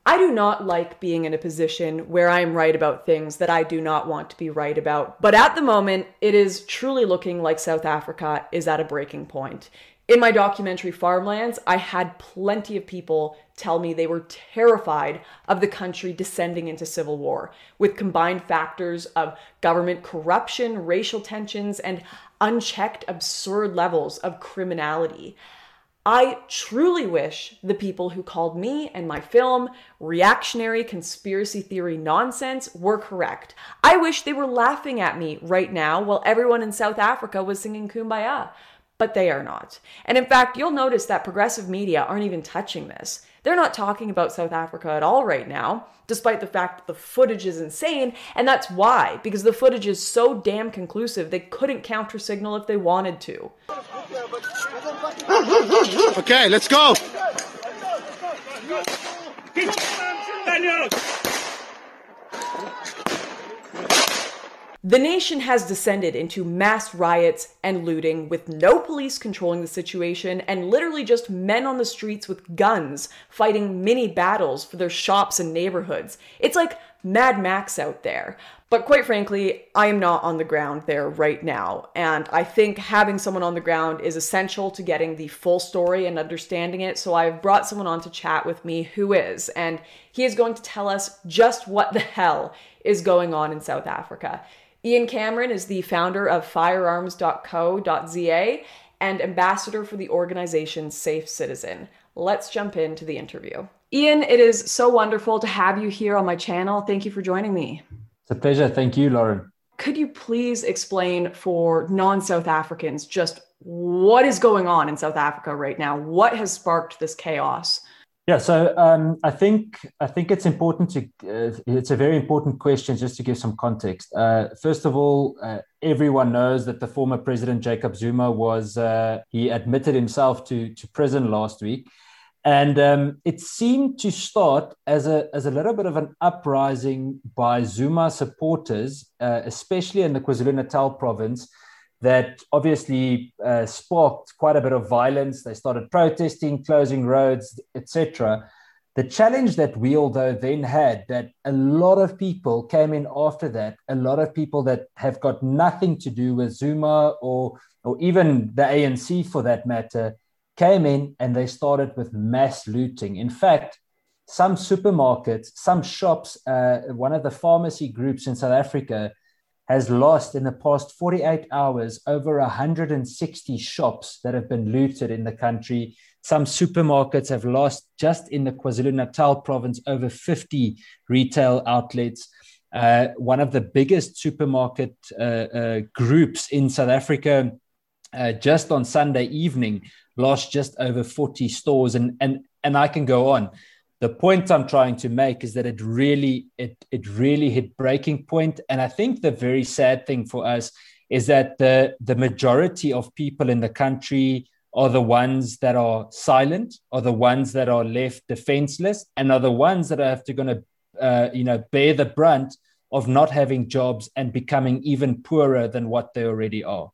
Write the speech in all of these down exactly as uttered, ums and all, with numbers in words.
I do not like being in a position where I am right about things that I do not want to be right about. But at the moment, it is truly looking like South Africa is at a breaking point. In my documentary Farmlands, I had plenty of people tell me they were terrified of the country descending into civil war, with combined factors of government corruption, racial tensions, and unchecked absurd levels of criminality. I truly wish the people who called me and my film reactionary conspiracy theory nonsense were correct. I wish they were laughing at me right now while everyone in South Africa was singing Kumbaya. But they are not. And in fact, you'll notice that progressive media aren't even touching this. They're not talking about South Africa at all right now, despite the fact that the footage is insane. And that's why, because the footage is so damn conclusive, they couldn't counter signal if they wanted to. Okay, let's go. The nation has descended into mass riots and looting with no police controlling the situation and literally just men on the streets with guns fighting mini battles for their shops and neighborhoods. It's like Mad Max out there. But quite frankly, I am not on the ground there right now. And I think having someone on the ground is essential to getting the full story and understanding it. So I've brought someone on to chat with me who is, and he is going to tell us just what the hell is going on in South Africa. Ian Cameron is the founder of firearms dot co dot z a and ambassador for the organization Safe Citizen. Let's jump into the interview. Ian, it is so wonderful to have you here on my channel. Thank you for joining me. It's a pleasure. Thank you, Lauren. Could you please explain for non-South Africans just what is going on in South Africa right now? What has sparked this chaos? Yeah, so um, I think I think it's important to uh, it's a very important question just to give some context. Uh, first of all, uh, everyone knows that the former president Jacob Zuma was uh, he admitted himself to to prison last week, and um, it seemed to start as a as a little bit of an uprising by Zuma supporters, uh, especially in the KwaZulu-Natal province, that obviously uh, sparked quite a bit of violence. They started protesting, closing roads, et cetera. The challenge that we although then had, that a lot of people came in after that, a lot of people that have got nothing to do with Zuma or, or even the A N C for that matter, came in and they started with mass looting. In fact, some supermarkets, some shops, uh, one of the pharmacy groups in South Africa has lost in the past forty-eight hours over one hundred sixty shops that have been looted in the country. Some supermarkets have lost, just in the KwaZulu-Natal province, over fifty retail outlets. Uh, one of the biggest supermarket uh, uh, groups in South Africa, uh, just on Sunday evening, lost just over forty stores. And, and, and I can go on. The point I'm trying to make is that it really, it, it really hit breaking point. And I think the very sad thing for us is that the, the majority of people in the country are the ones that are silent, are the ones that are left defenseless, and are the ones that have to going to, uh, you know, bear the brunt of not having jobs and becoming even poorer than what they already are.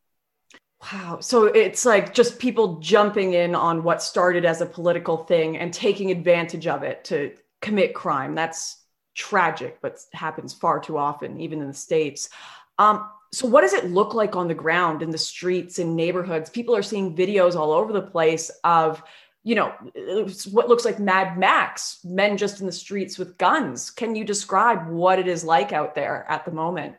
Wow. So it's like just people jumping in on what started as a political thing and taking advantage of it to commit crime. That's tragic, but happens far too often, even in the States. Um, so what does it look like on the ground, in the streets, in neighborhoods? People are seeing videos all over the place of, you know, what looks like Mad Max, men just in the streets with guns. Can you describe what it is like out there at the moment?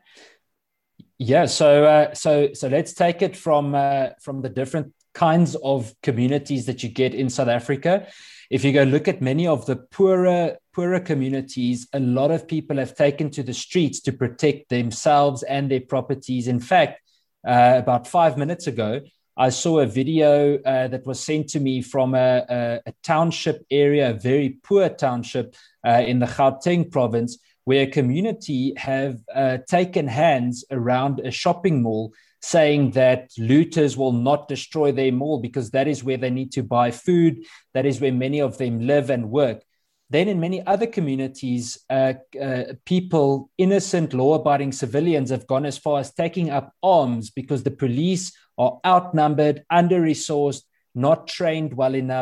Yeah, so uh, so so let's take it from uh, from the different kinds of communities that you get in South Africa. If you go look at many of the poorer poorer communities, a lot of people have taken to the streets to protect themselves and their properties. In fact, uh, about five minutes ago, I saw a video uh, that was sent to me from a, a, a township area, a very poor township uh, in the Gauteng province, where a community have uh, taken hands around a shopping mall, saying that looters will not destroy their mall because that is where they need to buy food. That is where many of them live and work. Then in many other communities, uh, uh, people, innocent law-abiding civilians, have gone as far as taking up arms because the police are outnumbered, under-resourced, not trained well enough.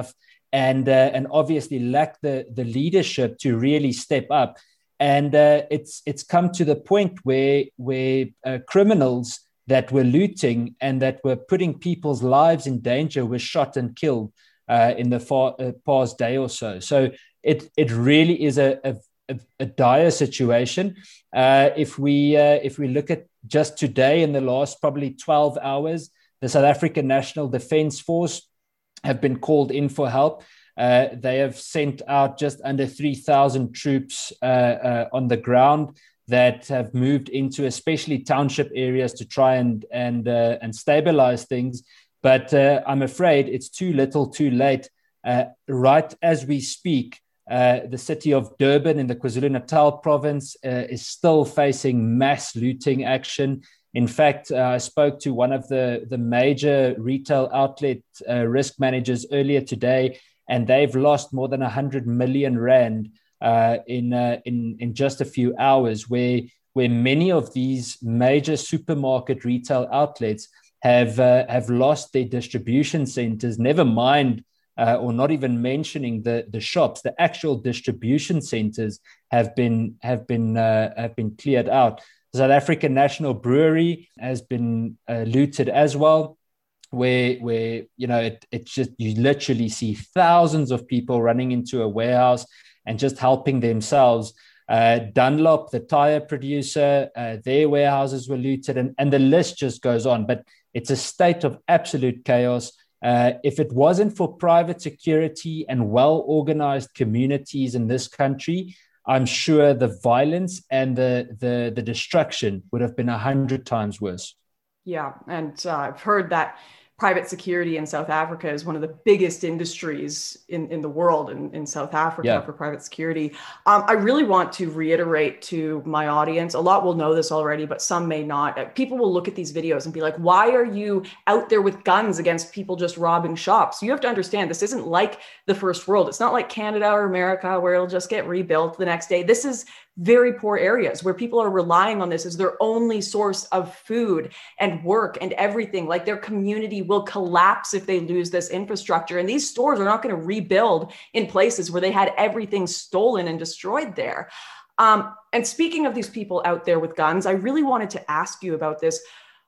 and uh, and obviously lack the the leadership to really step up. And uh, it's it's come to the point where where uh, criminals that were looting and that were putting people's lives in danger were shot and killed uh, in the far, uh, past day or so. So it it really is a a, a dire situation. Uh, if we uh, if we look at just today, in the last probably twelve hours, the South African National Defence Force have been called in for help. Uh, they have sent out just under three thousand troops uh, uh, on the ground that have moved into especially township areas to try and and uh, and stabilize things. But uh, I'm afraid it's too little, too late. Uh, right as we speak, uh, the city of Durban in the KwaZulu-Natal province uh, is still facing mass looting action. In fact, uh, I spoke to one of the, the major retail outlet uh, risk managers earlier today, and they've lost more than one hundred million rand uh, in, uh, in in just a few hours, where, where many of these major supermarket retail outlets have, uh, have lost their distribution centers, never mind, uh, or not even mentioning the, the shops. The actual distribution centers have been, have been, uh, have been cleared out. The South African National Brewery has been uh, looted as well, where, where you know, it, it just, you literally see thousands of people running into a warehouse and just helping themselves. Uh, Dunlop, the tire producer, uh, their warehouses were looted, and, and the list just goes on. But it's a state of absolute chaos. Uh, if it wasn't for private security and well-organized communities in this country, I'm sure the violence and the, the, the destruction would have been a hundred times worse. Yeah. And uh, I've heard that private security in South Africa is one of the biggest industries in, in the world, in, in South Africa yeah. for private security. Um, I really want to reiterate to my audience, a lot will know this already, but some may not. People will look at these videos and be like, why are you out there with guns against people just robbing shops? You have to understand, this isn't like the first world. It's not like Canada or America where it'll just get rebuilt the next day. This is very poor areas where people are relying on this as their only source of food and work and everything. Like, their community will collapse if they lose this infrastructure. And these stores are not going to rebuild in places where they had everything stolen and destroyed there. Um, and speaking of these people out there with guns, I really wanted to ask you about this.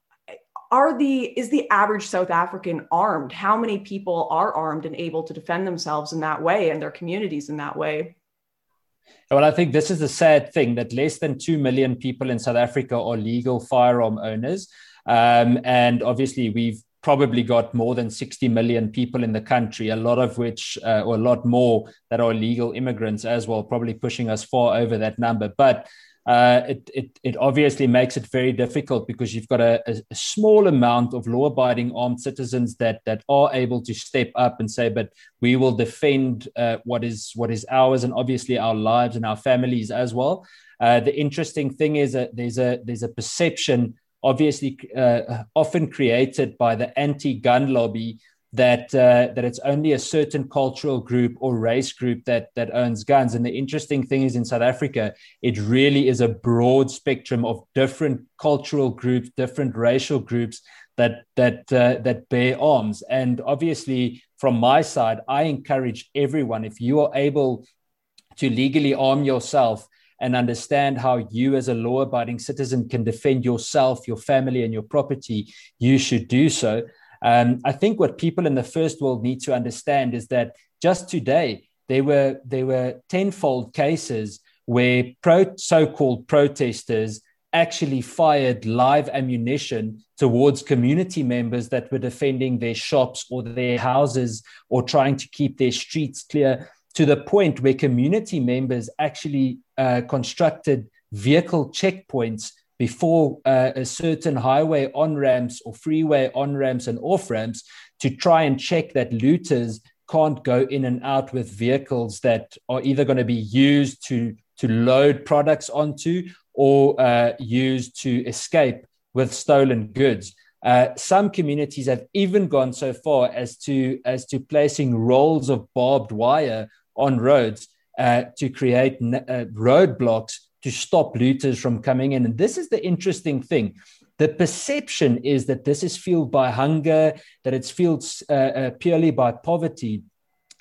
Are the, is the average South African armed? How many people are armed and able to defend themselves in that way and their communities in that way? Well, I think this is the sad thing, that less than two million people in South Africa are legal firearm owners. Um, and obviously, we've probably got more than sixty million people in the country, a lot of which, uh, or a lot more, that are illegal immigrants as well, probably pushing us far over that number. But uh, it, it, it obviously makes it very difficult, because you've got a, a small amount of law-abiding armed citizens that that are able to step up and say, but we will defend uh, what is what is ours, and obviously our lives and our families as well. Uh, the interesting thing is that there's a there's a perception, obviously uh, often created by the anti-gun lobby, that uh, that it's only a certain cultural group or race group that that owns guns. And the interesting thing is, in South Africa, it really is a broad spectrum of different cultural groups, different racial groups that that uh, that bear arms. And obviously, from my side, I encourage everyone, if you are able to legally arm yourself and understand how you as a law-abiding citizen can defend yourself, your family, and your property, you should do so. Um, I think what people in the first world need to understand is that just today, there were there were tenfold cases where pro, so-called protesters actually fired live ammunition towards community members that were defending their shops or their houses or trying to keep their streets clear, to the point where community members actually uh, constructed vehicle checkpoints before uh, a certain highway on-ramps or freeway on-ramps and off-ramps, to try and check that looters can't go in and out with vehicles that are either going to be used to, to load products onto, or uh, used to escape with stolen goods. Uh, some communities have even gone so far as to, as to placing rolls of barbed wire on roads uh, to create uh, roadblocks to stop looters from coming in. And this is the interesting thing. The perception is that this is fueled by hunger, that it's fueled uh, uh, purely by poverty.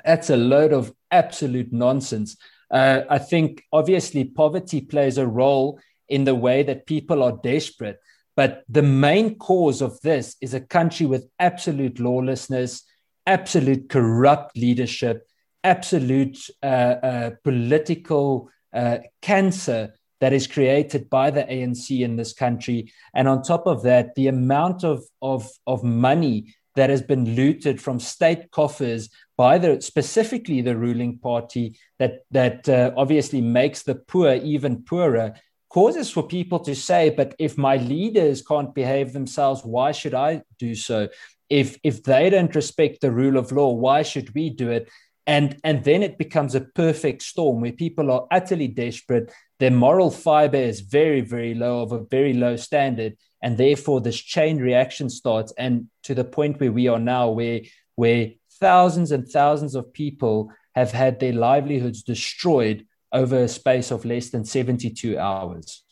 That's a load of absolute nonsense. Uh, I think obviously poverty plays a role in the way that people are desperate. But the main cause of this is a country with absolute lawlessness, absolute corrupt leadership, absolute uh, uh, political uh, cancer that is created by the A N C in this country. And on top of that, the amount of, of, of money that has been looted from state coffers by the specifically the ruling party that that uh, obviously makes the poor even poorer, causes for people to say, but if my leaders can't behave themselves, why should I do so? If if they don't respect the rule of law, why should we do it? And, and then it becomes a perfect storm where people are utterly desperate. Their moral fiber is very, very low, of a very low standard. And therefore, this chain reaction starts. And to the point where we are now, where, where thousands and thousands of people have had their livelihoods destroyed over a space of less than seventy-two hours.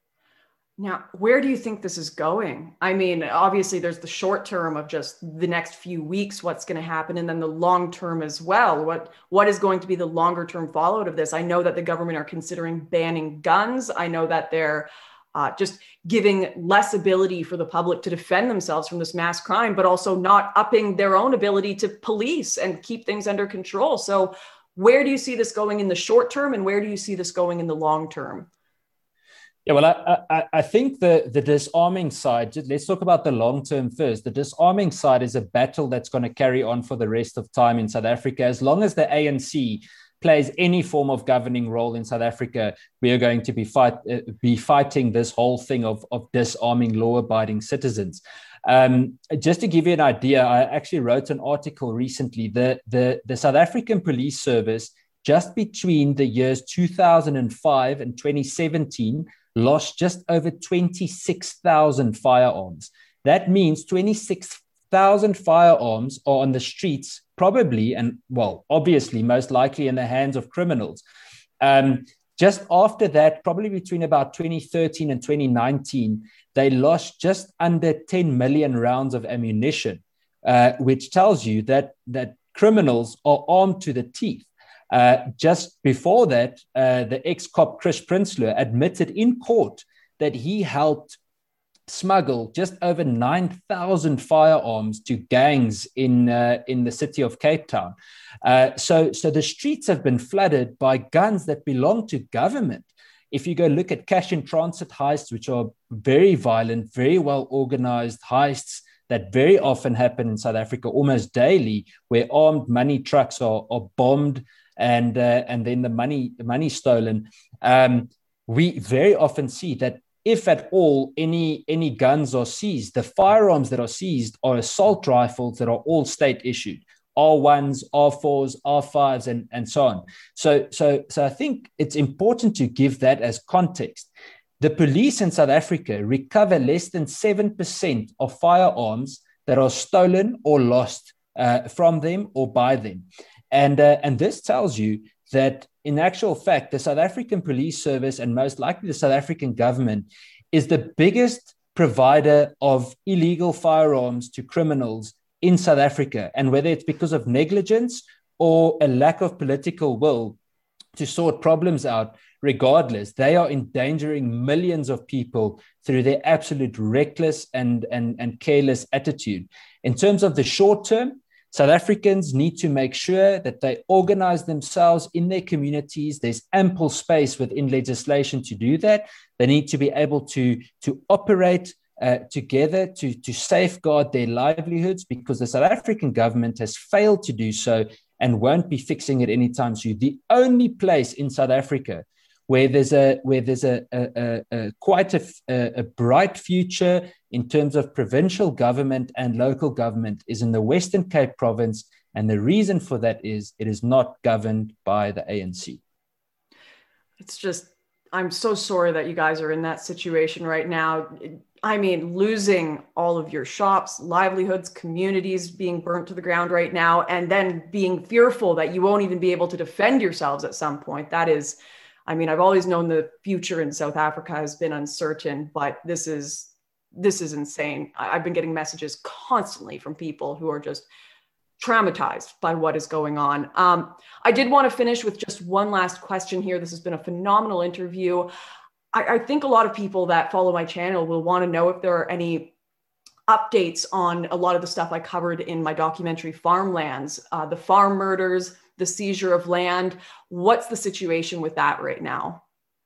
Now, where do you think this is going? I mean, obviously, there's the short term of just the next few weeks, what's going to happen, and then the long term as well. What what is going to be the longer term fallout of this? I know that the government are considering banning guns. I know that they're uh, just giving less ability for the public to defend themselves from this mass crime, but also not upping their own ability to police and keep things under control. So where do you see this going in the short term, and where do you see this going in the long term? Yeah, well, I, I, I think the, the disarming side, let's talk about the long term first. The disarming side is a battle that's going to carry on for the rest of time in South Africa. As long as the A N C plays any form of governing role in South Africa, we are going to be, fight, uh, be fighting this whole thing of, of disarming law-abiding citizens. Um, just to give you an idea, I actually wrote an article recently. The, the, the South African Police Service, just between the years two thousand five and twenty seventeen, lost just over twenty-six thousand firearms. That means twenty-six thousand firearms are on the streets, probably, and well, obviously, most likely in the hands of criminals. Um, just after that, probably between about twenty thirteen and twenty nineteen, they lost just under ten million rounds of ammunition, uh, which tells you that, that criminals are armed to the teeth. Uh, just before that, uh, the ex-cop Chris Prinsloo admitted in court that he helped smuggle just over nine thousand firearms to gangs in uh, in the city of Cape Town. Uh, so, so the streets have been flooded by guns that belong to government. If you go look at cash in transit heists, which are very violent, very well organized heists that very often happen in South Africa almost daily, where armed money trucks are, are bombed, and uh, and then the money the money stolen. Um, we very often see that if at all any any guns are seized, the firearms that are seized are assault rifles that are all state issued, R ones, R fours, R fives, and, and so on. So, so, so I think it's important to give that as context. The police in South Africa recover less than seven percent of firearms that are stolen or lost uh, from them or by them. And, uh, and this tells you that in actual fact, the South African Police Service and most likely the South African government is the biggest provider of illegal firearms to criminals in South Africa. And whether it's because of negligence or a lack of political will to sort problems out, regardless, they are endangering millions of people through their absolute reckless and, and, and careless attitude. In terms of the short term, South Africans need to make sure that they organize themselves in their communities. There's ample space within legislation to do that. They need to be able to, to operate uh, together to, to safeguard their livelihoods, because the South African government has failed to do so and won't be fixing it anytime soon. The only place in South Africa where there's a where there's a, a, a, a quite a, a bright future in terms of provincial government and local government is in the Western Cape province. And the reason for that is it is not governed by the A N C. It's just, I'm so sorry that you guys are in that situation right now. I mean, losing all of your shops, livelihoods, communities being burnt to the ground right now, and then being fearful that you won't even be able to defend yourselves at some point. That is, I mean, I've always known the future in South Africa has been uncertain, but this is, this is insane. I've been getting messages constantly from people who are just traumatized by what is going on. Um, I did want to finish with just one last question here. This has been a phenomenal interview. I, I think a lot of people that follow my channel will want to know if there are any updates on a lot of the stuff I covered in my documentary Farmlands, uh, the farm murders, the seizure of land. What's the situation with that right now?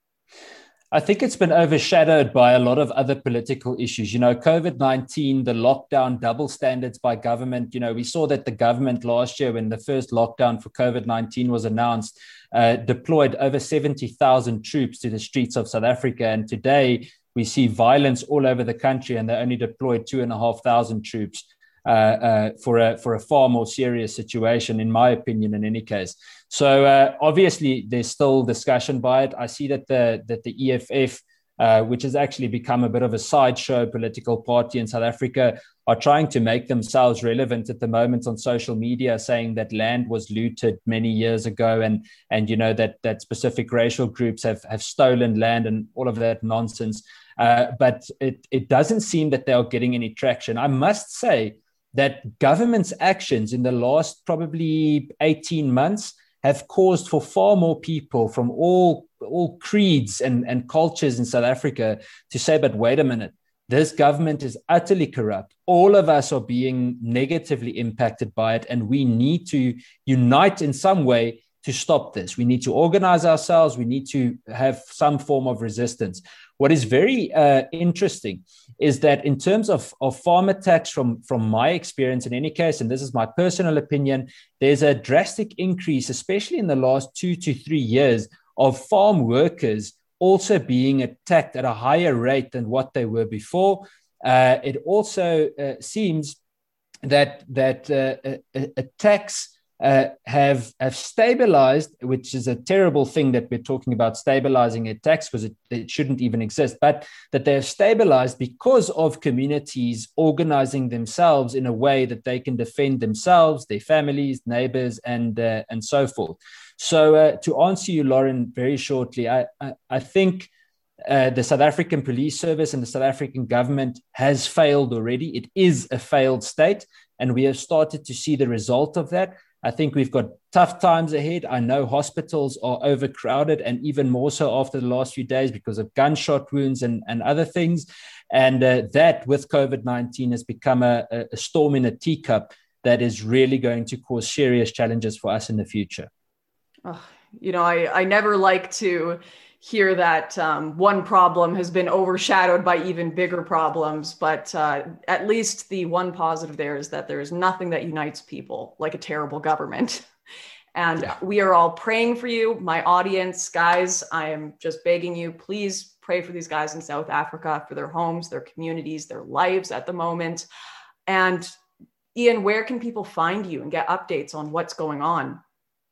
I think it's been overshadowed by a lot of other political issues. You know, COVID nineteen, the lockdown, double standards by government. You know, we saw that the government last year, when the first lockdown for COVID nineteen was announced, uh, deployed over seventy thousand troops to the streets of South Africa. And today we see violence all over the country, and they only deployed two and a half thousand troops uh, uh, for a for a far more serious situation, in my opinion, in any case. So uh, obviously, there's still discussion by it. I see that the that the E F F, uh, which has actually become a bit of a sideshow political party in South Africa, are trying to make themselves relevant at the moment on social media, saying that land was looted many years ago, and and you know that that specific racial groups have have stolen land and all of that nonsense. Uh, but it it doesn't seem that they are getting any traction. I must say that government's actions in the last probably eighteen months have caused for far more people from all, all creeds and, and cultures in South Africa to say, but wait a minute, this government is utterly corrupt. All of us are being negatively impacted by it, and we need to unite in some way to stop this. We need to organize ourselves. We need to have some form of resistance. What is very uh, interesting is that in terms of, of farm attacks, from, from my experience in any case, and this is my personal opinion, there's a drastic increase, especially in the last two to three years, of farm workers also being attacked at a higher rate than what they were before. Uh, it also uh, seems that, that uh, uh, attacks Uh, have have stabilized, which is a terrible thing that we're talking about stabilizing a tax, because it, it shouldn't even exist, but that they have stabilized because of communities organizing themselves in a way that they can defend themselves, their families, neighbors, and uh, and so forth. So uh, to answer you, Lauren, very shortly, I I, I think uh, the South African Police Service and the South African government has failed already. It is a failed state, and we have started to see the result of that. I think we've got tough times ahead. I know hospitals are overcrowded, and even more so after the last few days because of gunshot wounds and, and other things. And uh, that with COVID nineteen has become a, a storm in a teacup that is really going to cause serious challenges for us in the future. Oh, you know, I, I never like to hear that um, one problem has been overshadowed by even bigger problems, but uh, at least the one positive there is that there is nothing that unites people like a terrible government. And yeah. We are all praying for you, my audience. Guys, I am just begging you, please pray for these guys in South Africa, for their homes, their communities, their lives at the moment. And Ian, where can people find you and get updates on what's going on?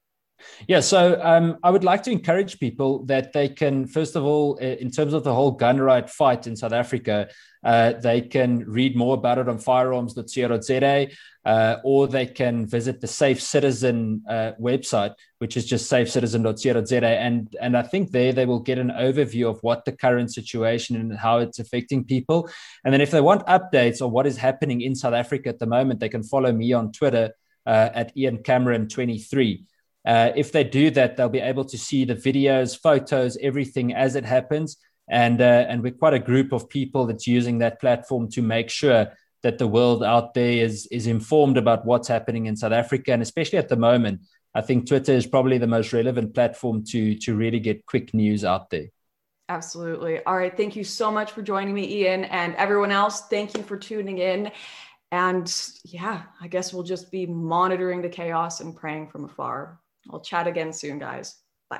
Yeah, so um, I would like to encourage people that they can, first of all, in terms of the whole gun right fight in South Africa, uh, they can read more about it on firearms dot co dot za, uh, or they can visit the Safe Citizen uh, website, which is just safe citizen dot co dot za. And, and I think there they will get an overview of what the current situation and how it's affecting people. And then if they want updates on what is happening in South Africa at the moment, they can follow me on Twitter uh, at Ian Cameron twenty-three. Uh, if they do that, they'll be able to see the videos, photos, everything as it happens. And, uh, and we're quite a group of people that's using that platform to make sure that the world out there is, is informed about what's happening in South Africa. And especially at the moment, I think Twitter is probably the most relevant platform to, to really get quick news out there. Absolutely. All right. Thank you so much for joining me, Ian, and everyone else. Thank you for tuning in. And yeah, I guess we'll just be monitoring the chaos and praying from afar. I'll chat again soon, guys. Bye.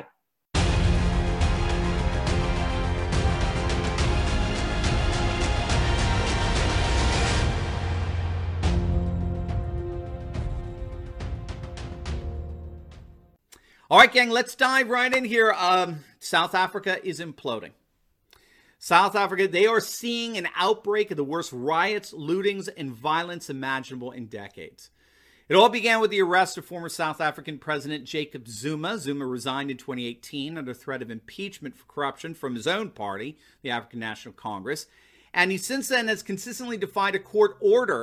All right, gang, let's dive right in here. Um, South Africa is imploding. South Africa, they are seeing an outbreak of the worst riots, lootings, and violence imaginable in decades. It all began with the arrest of former South African President Jacob Zuma. Zuma resigned in twenty eighteen under threat of impeachment for corruption from his own party, the African National Congress. And he since then has consistently defied a court order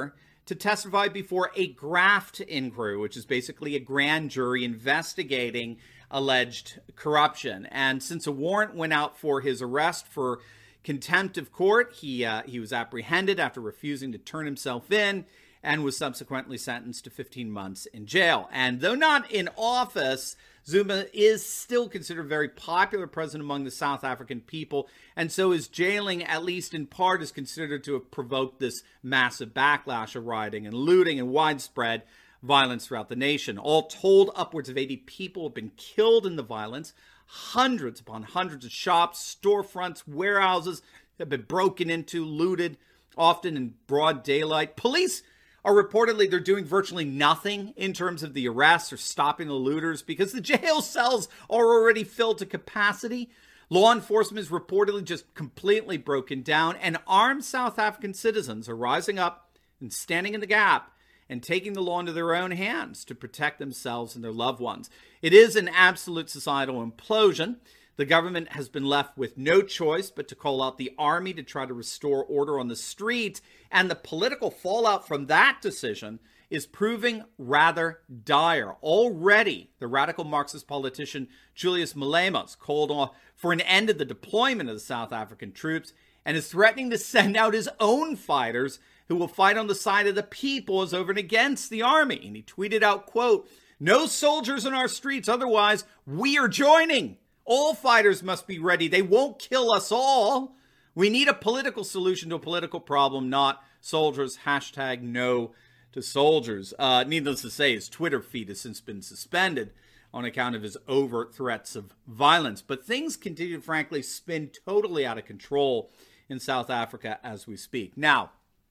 to testify before a graft inquiry, which is basically a grand jury investigating alleged corruption. And since a warrant went out for his arrest for contempt of court, he uh, he was apprehended after refusing to turn himself in and was subsequently sentenced to fifteen months in jail. And though not in office, Zuma is still considered a very popular president among the South African people, and so his jailing, at least in part, is considered to have provoked this massive backlash of rioting and looting and widespread violence throughout the nation. All told, upwards of eighty people have been killed in the violence. Hundreds upon hundreds of shops, storefronts, warehouses have been broken into, looted, often in broad daylight. Police are reportedly, they're doing virtually nothing in terms of the arrests or stopping the looters because the jail cells are already filled to capacity. Law enforcement is reportedly just completely broken down, and armed South African citizens are rising up and standing in the gap and taking the law into their own hands to protect themselves and their loved ones. It is an absolute societal implosion. The government has been left with no choice but to call out the army to try to restore order on the street, and the political fallout from that decision is proving rather dire. Already, the radical Marxist politician Julius Malema has called off for an end to the deployment of the South African troops and is threatening to send out his own fighters who will fight on the side of the people as over and against the army. And he tweeted out, quote, "No soldiers in our streets, otherwise we are joining. All fighters must be ready. They won't kill us all. We need a political solution to a political problem, not soldiers." Hashtag no to soldiers. Uh, needless to say, his Twitter feed has since been suspended on account of his overt threats of violence. But things continue to, frankly, spin totally out of control in South Africa as we speak. Now,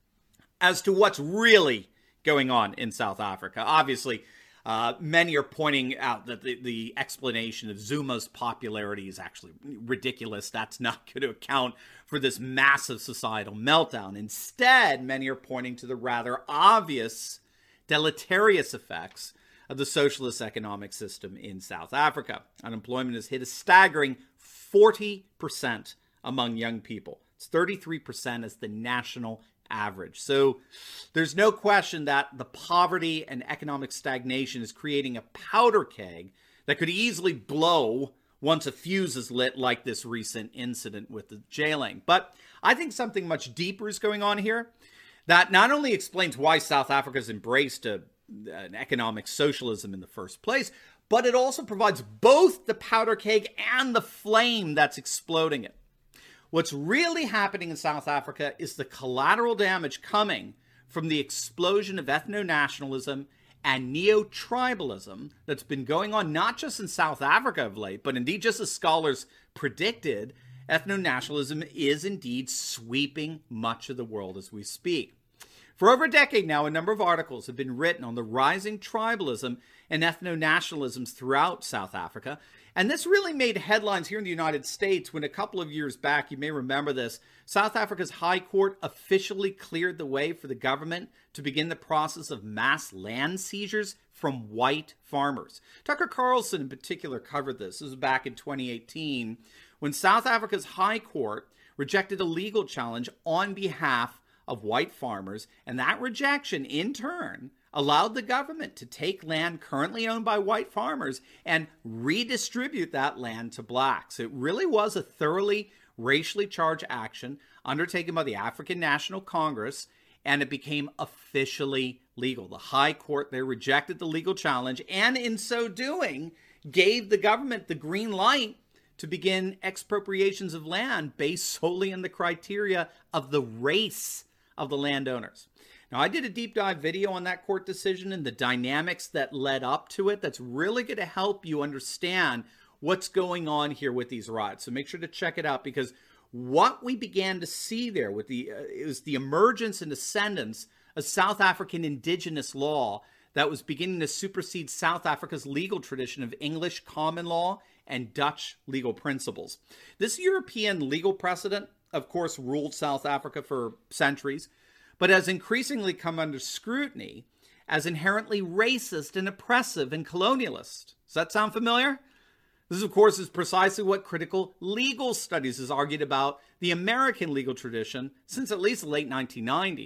as to what's really going on in South Africa, obviously, Uh, many are pointing out that the, the explanation of Zuma's popularity is actually ridiculous. That's not going to account for this massive societal meltdown. Instead, many are pointing to the rather obvious deleterious effects of the socialist economic system in South Africa. Unemployment has hit a staggering forty percent among young people. It's thirty-three percent as the national average. So there's no question that the poverty and economic stagnation is creating a powder keg that could easily blow once a fuse is lit, like this recent incident with the jailing. But I think something much deeper is going on here that not only explains why South Africa has embraced a, an economic socialism in the first place, but it also provides both the powder keg and the flame that's exploding it. What's really happening in South Africa is the collateral damage coming from the explosion of ethno-nationalism and neo-tribalism that's been going on not just in South Africa of late, but indeed, just as scholars predicted, ethno-nationalism is indeed sweeping much of the world as we speak. For over a decade now, a number of articles have been written on the rising tribalism and ethno-nationalisms throughout South Africa. And this really made headlines here in the United States when a couple of years back, you may remember this, South Africa's High Court officially cleared the way for the government to begin the process of mass land seizures from white farmers. Tucker Carlson in particular covered this. This was back in twenty eighteen when South Africa's High Court rejected a legal challenge on behalf of white farmers, and that rejection in turn allowed the government to take land currently owned by white farmers and redistribute that land to blacks. It really was a thoroughly racially charged action undertaken by the African National Congress, and it became officially legal. The High Court there rejected the legal challenge, and in so doing, gave the government the green light to begin expropriations of land based solely on the criteria of the race of the landowners. Now, I did a deep dive video on that court decision and the dynamics that led up to it. That's really going to help you understand what's going on here with these riots. So make sure to check it out, because what we began to see there with the uh, it was the emergence and ascendance of South African indigenous law that was beginning to supersede South Africa's legal tradition of English common law and Dutch legal principles. This European legal precedent, of course, ruled South Africa for centuries, but has increasingly come under scrutiny as inherently racist and oppressive and colonialist. Does that sound familiar? This, of course, is precisely what critical legal studies has argued about the American legal tradition since at least the late nineteen nineties,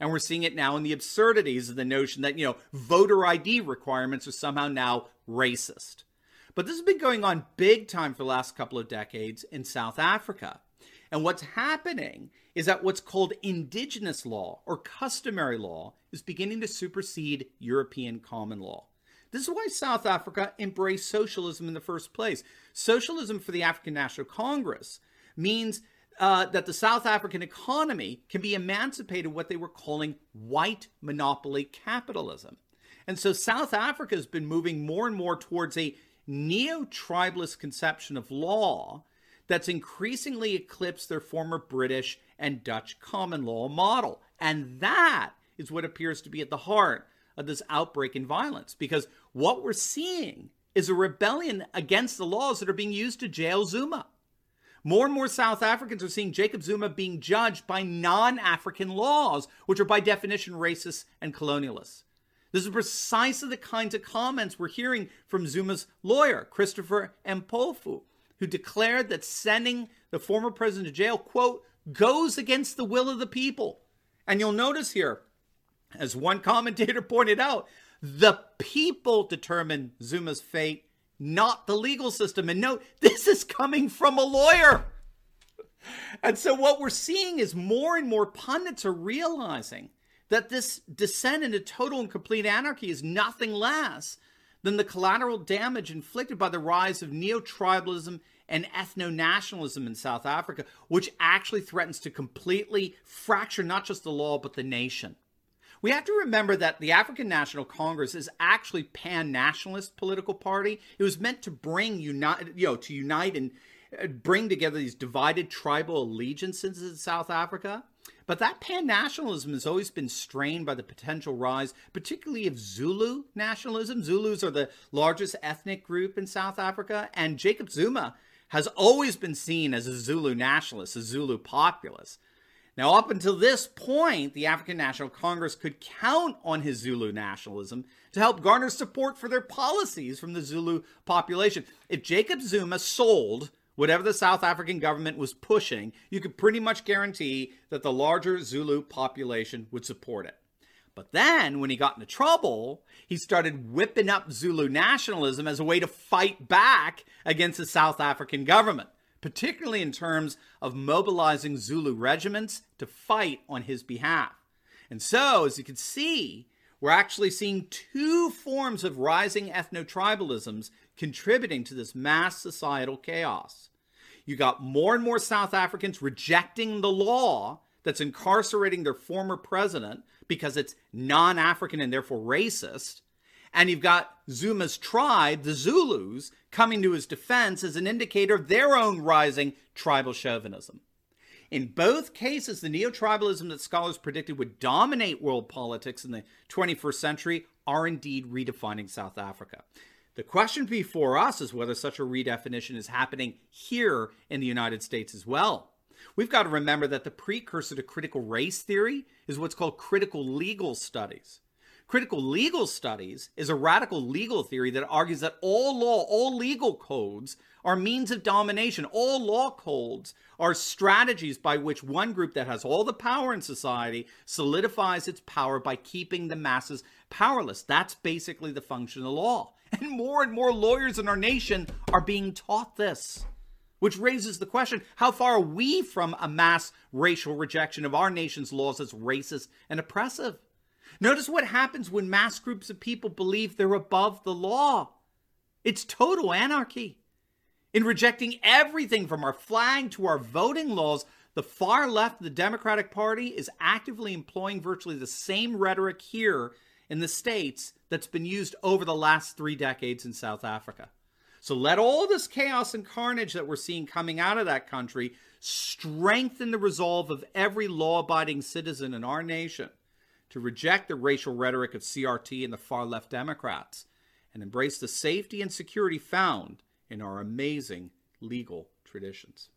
And we're seeing it now in the absurdities of the notion that, you know, voter I D requirements are somehow now racist. But this has been going on big time for the last couple of decades in South Africa. And what's happening is that what's called indigenous law or customary law is beginning to supersede European common law. This is why South Africa embraced socialism in the first place. Socialism for the African National Congress means uh, that the South African economy can be emancipated what they were calling white monopoly capitalism. And so South Africa has been moving more and more towards a neo-tribalist conception of law that's increasingly eclipsed their former British and Dutch common law model. And that is what appears to be at the heart of this outbreak in violence, because what we're seeing is a rebellion against the laws that are being used to jail Zuma. More and more South Africans are seeing Jacob Zuma being judged by non-African laws, which are by definition racist and colonialist. This is precisely the kinds of comments we're hearing from Zuma's lawyer, Christopher Mpofu, who declared that sending the former president to jail, quote, goes against the will of the people. And you'll notice here, as one commentator pointed out, the people determine Zuma's fate, not the legal system. And note, this is coming from a lawyer. And so what we're seeing is more and more pundits are realizing that this descent into total and complete anarchy is nothing less than the collateral damage inflicted by the rise of neo-tribalism and ethno-nationalism in South Africa, which actually threatens to completely fracture not just the law, but the nation. We have to remember that the African National Congress is actually pan-nationalist political party. It was meant to bring unite, you know, to unite and bring together these divided tribal allegiances in South Africa. But that pan-nationalism has always been strained by the potential rise, particularly of Zulu nationalism. Zulus are the largest ethnic group in South Africa, and Jacob Zuma has always been seen as a Zulu nationalist, a Zulu populist. Now, up until this point, the African National Congress could count on his Zulu nationalism to help garner support for their policies from the Zulu population. If Jacob Zuma sold whatever the South African government was pushing, you could pretty much guarantee that the larger Zulu population would support it. But then, when he got into trouble, he started whipping up Zulu nationalism as a way to fight back against the South African government, particularly in terms of mobilizing Zulu regiments to fight on his behalf. And so, as you can see, we're actually seeing two forms of rising ethno-tribalisms contributing to this mass societal chaos. You got more and more South Africans rejecting the law that's incarcerating their former president because it's non-African and therefore racist. And you've got Zuma's tribe, the Zulus, coming to his defense as an indicator of their own rising tribal chauvinism. In both cases, the neo-tribalism that scholars predicted would dominate world politics in the twenty-first century are indeed redefining South Africa. The question before us is whether such a redefinition is happening here in the United States as well. We've got to remember that the precursor to critical race theory is what's called critical legal studies. Critical legal studies is a radical legal theory that argues that all law, all legal codes are means of domination. All law codes are strategies by which one group that has all the power in society solidifies its power by keeping the masses powerless. That's basically the function of the law. And more and more lawyers in our nation are being taught this, which raises the question, how far are we from a mass racial rejection of our nation's laws as racist and oppressive? Notice what happens when mass groups of people believe they're above the law. It's total anarchy. In rejecting everything from our flag to our voting laws, the far left of the Democratic Party is actively employing virtually the same rhetoric here in the States that's been used over the last three decades in South Africa. So let all this chaos and carnage that we're seeing coming out of that country strengthen the resolve of every law-abiding citizen in our nation to reject the racial rhetoric of C R T and the far-left Democrats and embrace the safety and security found in our amazing legal traditions.